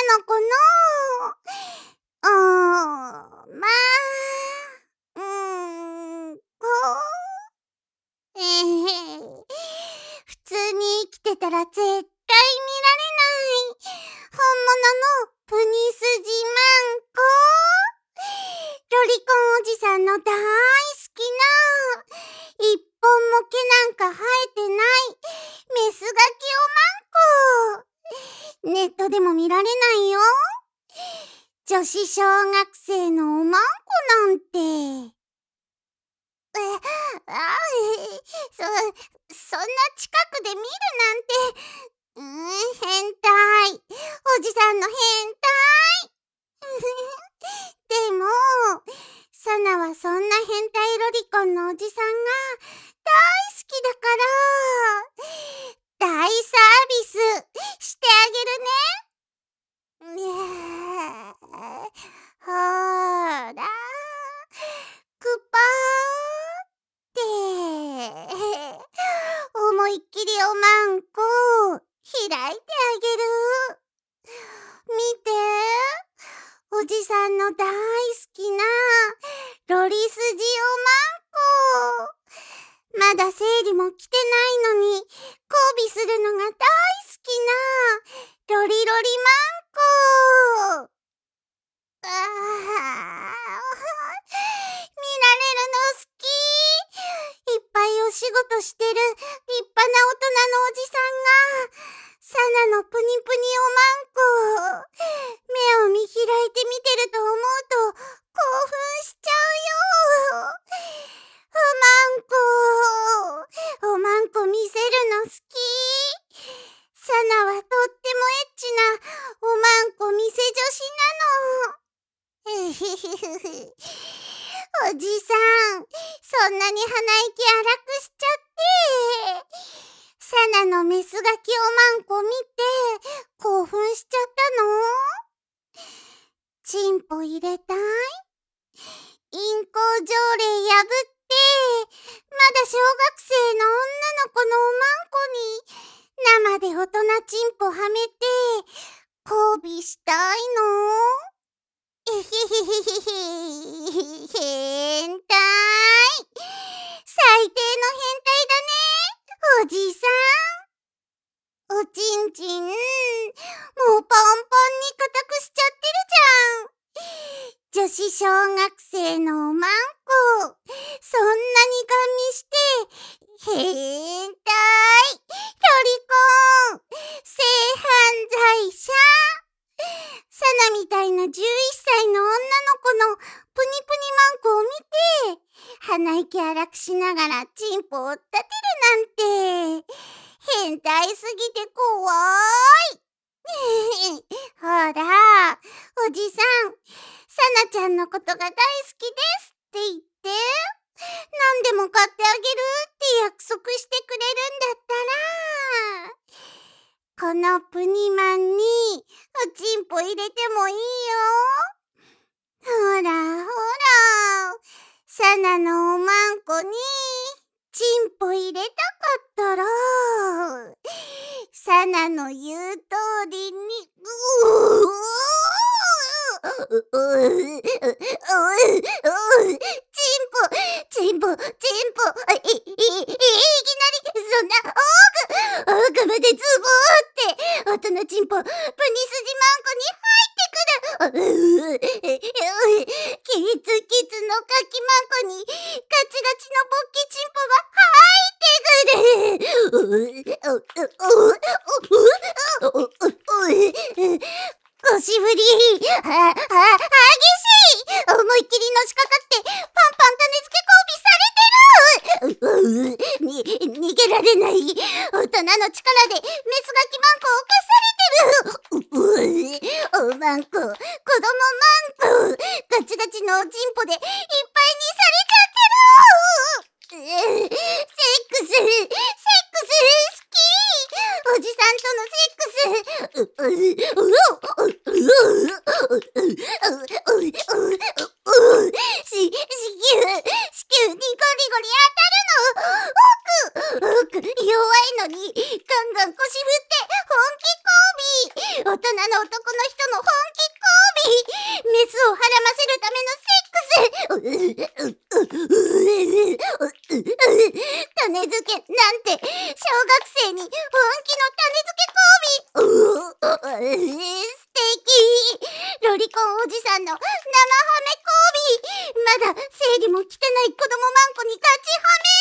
のかな。まあ、普通に生きてたら絶対見られない本物のプニスジマンコ。ロリコンおじさんの大好きな一本も毛なんか生えてないメスガキおまんこ。ネットでも見られないよ。女子小学生のおまんこなんて。そんな近くで見るなんて、変態。おじさんの変態。でも、サナはそんな変態ロリコンのおじさんが大好きだから、大サービスしてあげるね。ほーら、クパーって思いっきりおまんこ開いてあげる。見て、おじさんの大好きなロリスジおまんこ。まだ生理も来てないのに交尾するのが大好きなロリロリマンコ。見られるの好き。いっぱいお仕事してる立派な大人のおじさんがサナのプニプニおまんこ目を見開いて見てると思うと興奮しちゃうよ。おまんこ見せるの好き。サナはとってもエッチなおまんこ見せ女子なの。おじさん、そんなに鼻息荒くしちゃって。サナのメスガキおまんこ見て興奮しちゃったの？チンポ入れたい？淫行条例破ってまだ小学生の女の子のおまんこに生で大人チンポはめて交尾したいの？変態。最低の変態だね、おじさん。おちんちん、もうパンパンに固くしちゃってるじゃん。女子小学生のおまんこ、そんなにガン見して、変態、ロリコン、性犯罪者。サナみたいな11歳の女の子のプニプニマンコを見て、鼻息荒くしながらチンポを立てるなんて、変態すぎて怖い。ほら、おじさん、サナちゃんのことが大好きですって言って。何でも買ってあげるって約束してくれるんだったら、このプニマンにおちんぽ入れてもいいよ。ほらほら、サナのおまんこにチンポ入れたかったら、サナの言う通りにチンポ、いきなりそんな奥までズボーって大人チンポプニスジマンコに入ってくる。キツのカキマンコにガチガチのボッキチンポが入ってくる。腰振り激しい。思いっきりのしかかってパンパン種付け交尾されてる。逃げられない。大人の力でメスガキマンコを犯されてる。おまんこ、子供マンコ、ガチガチのおちんぽでいっぱいにされちゃってる。セックス好き。おじさんとのセックス。子宮にゴリゴリ当たるの。弱いのにガンガン腰振って本気交尾。大人のお男の人の本気交尾。メスをはらませるためのセックス。種付けなんて小学生に本気の種付け交尾。素敵。ロリコンおじさんの生ハメ交尾。まだ生理も来てない子供マンコにガチハメ。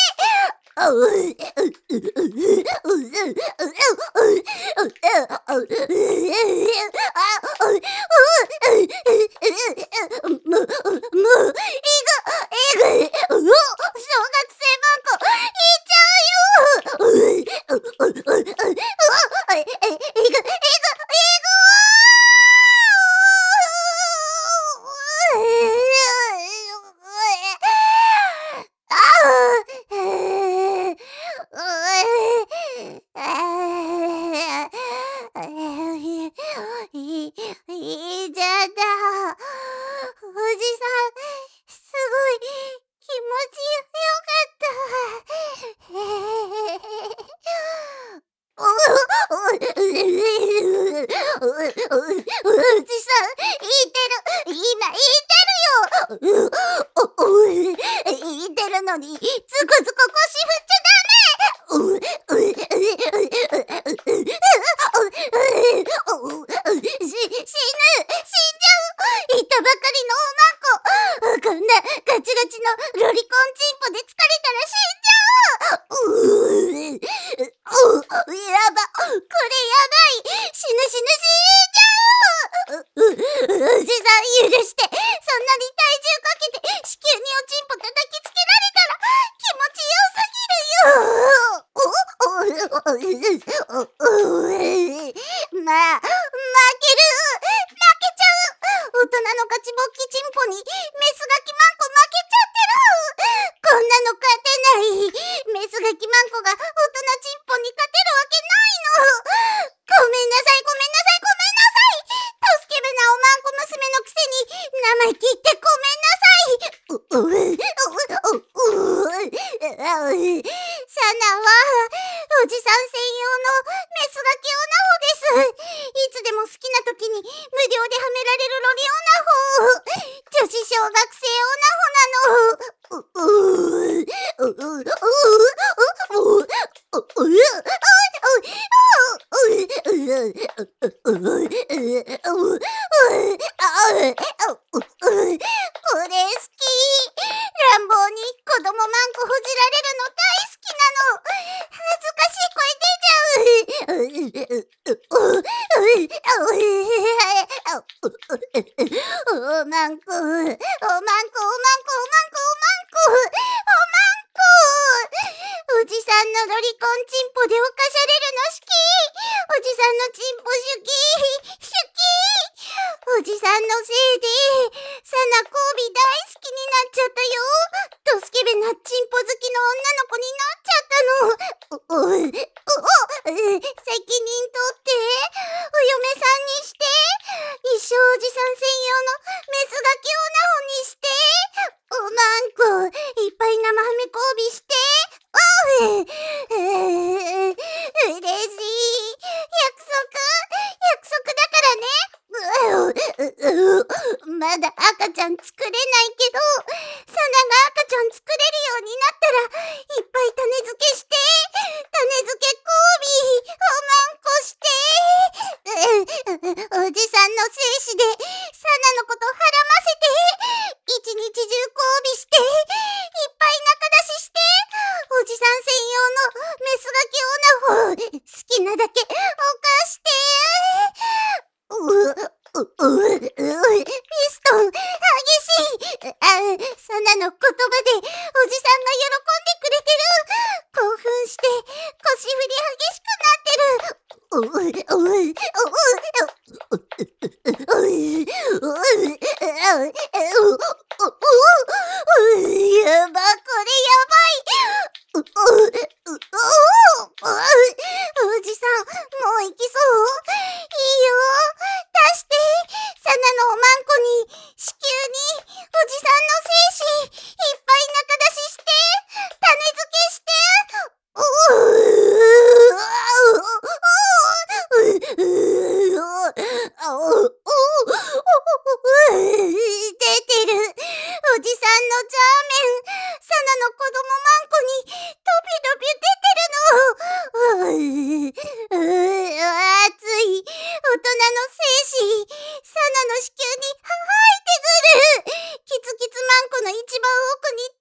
サナの子宮に入ってくる。キツキツマンコの一番奥に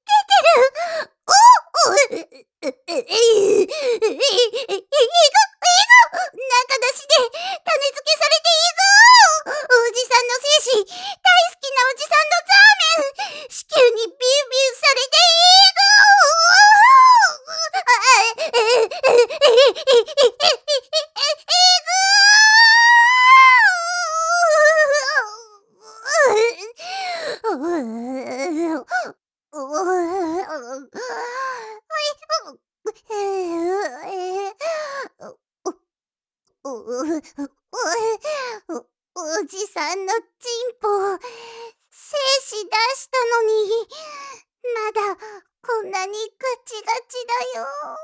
出てる。中出しで種付けされていく。おじさんの精子、大好きなおじさんのザーメン、子宮にビュービューされておじさんのチンポ、精子出したのに、まだこんなにガチガチだよ。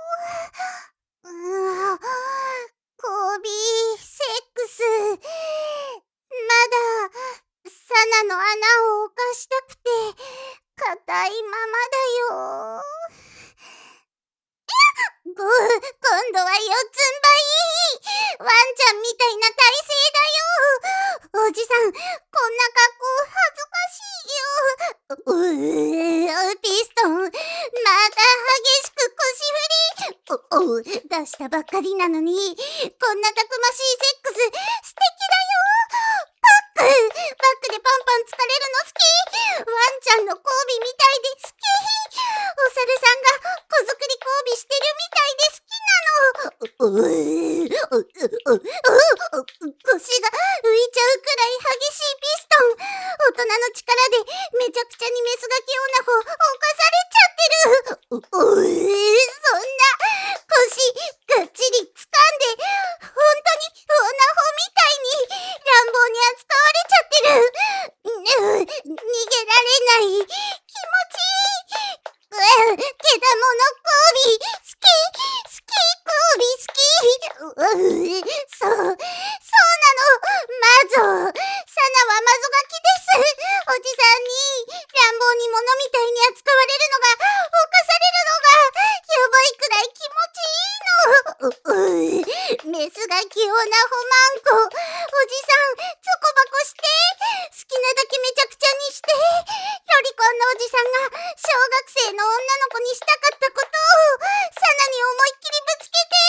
コービーセックス、まだサナの穴を犯したくて硬いままだよ。今度は四つん這い。ワンちゃんみたいな体勢だよ。おじさん、こんな格好恥ずかしいよ。ピストン、また激しく腰振り。出したばっかりなのに、こんなたくましいセックス、素敵だよ。バックでパンパン疲れるの好き。ワンちゃんの交尾みたいで好き。お猿さんが子作り交尾してるみたいで好きなの。腰が浮いちゃうくらい激しいピストン。大人の力でめちゃくちゃにメスガキオナホ犯されちゃってる。そんな腰がっちり掴んで、本当にオナホみたいに乱暴に扱われちゃってる。逃げられない。気持ちいい。けだもの交尾好き交尾好き。そうなの。マゾ。サナはマゾガキです。おじさんに乱暴に物みたいに扱われるのが、犯されるのがやばいくらい気持ちいいの。メスガキオナホマンコ、おじさんゾコバコして、好きなだけめちゃくちゃにして、ロリコンのおじさんが小学生の女の子にしたかったことをサナに思いっきりぶつけて、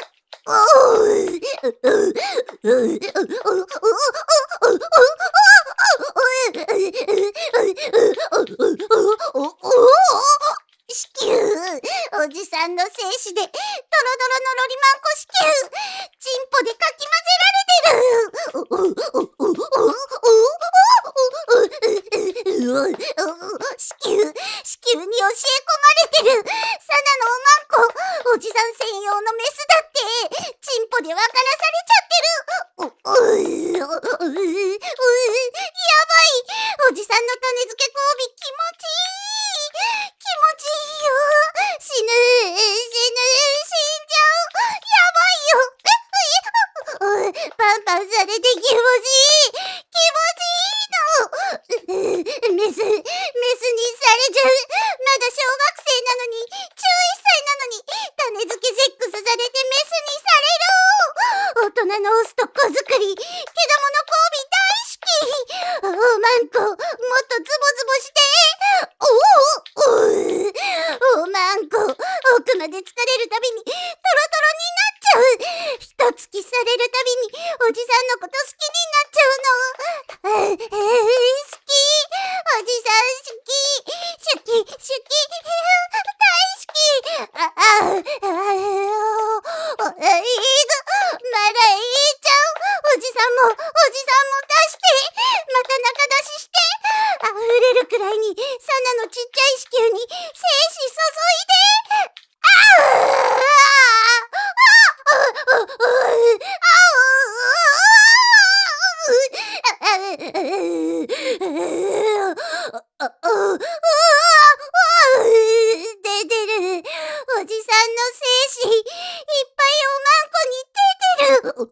子宮、おじさんの精子でドロドロのロリマンコ子宮、チンポでかき混ぜられてる。子宮に教え込まれてる。サナのおまんこ、おじさん専用のメスだってチンポで分からされちゃってる。やばい。おじさんの種付け交尾気持ちいい。気持ちいいよ。死んじゃう。やばいよ。パンパンされて気持ちいい。気持ちいいの。メスにされちゃう。まだ小学生なのに、11歳なのに、種付けセックスされてメスにされる。大人のオスと子作り、けだもの交尾大好き。おまんこ、もっとズボズボして。おまんこ、奥まで疲れるたびにトロトロになっちゃう。ひとつきされるたびにおじさんのこと好きになっちゃうの。好き。おじさん好き。大好き。まだ言っちゃう。おじさんも出して。また中出しして。溢れるくらいにサナのちっちゃい子宮に精子注いで。出てる。おじさんの精子いっぱいおまんこに出てる。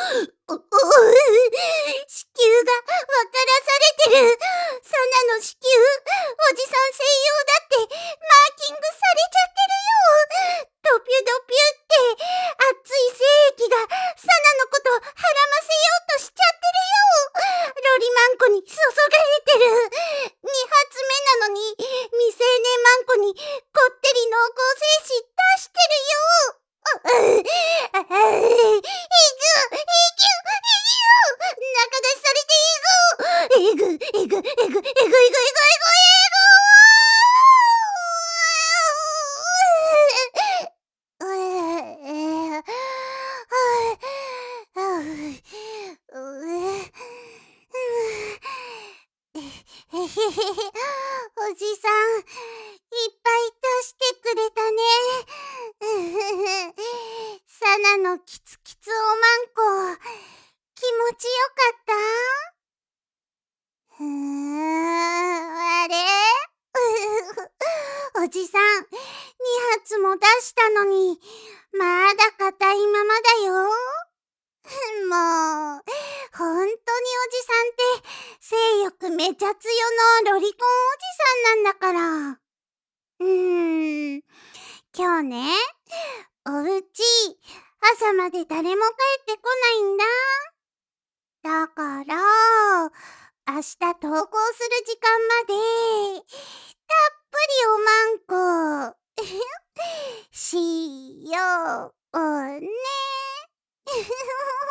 子宮が分からされてる。サナの子宮、おじさん専用だってマーキングされちゃってるよ。ドピュドピュって熱い精液がサナのことはらませようとしちゃってるよ。 コに注がれてる。2発目なのに、未成年マンコにこってり濃厚精子出してるよ。えぐ、えぐ、中出しされてえぐ、えぐ、えぐ、えぐ、えぐ、えぐ、えぐ、えぐ。おじさん、いっぱい出してくれたね。サナのキツキツおまんこ、気持ちよかった？あれおじさん、2発も出したのに、まだ硬いままだよ。もう、ほんとにおじさんって性欲めちゃ強のロリコンおじさんなんだから。今日ね、おうち朝まで誰も帰ってこないんだ。だから、明日登校する時間まで、たっぷりおまんこ、しようね。